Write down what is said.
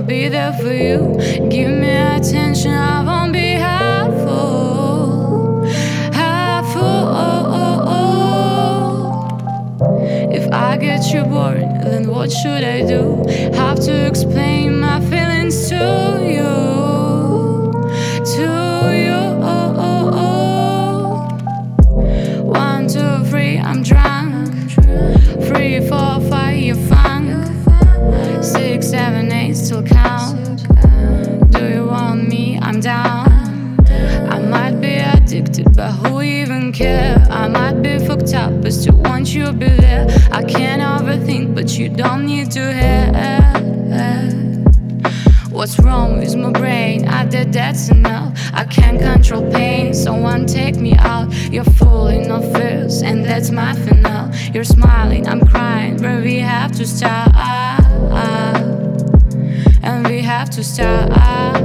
I'll be there for you. Give me attention, I won't be half-full, half-full. If I get you bored, then what should I do? Have to explain my feelings to you, to you. 1, 2, 3, I'm drunk. 3, 4, 5, you're funk. 6, 7, 8, still count. Do you want me? I'm down. I might be addicted, but who even care? I might be fucked up, but still want you to be there. I can't overthink, but you don't need to hear. What's wrong with my brain? I did, that's enough. I can't control pain, someone take me out. You're fooling of fears, and that's my final. You're smiling, I'm crying, but we have to stop. And we have to stop.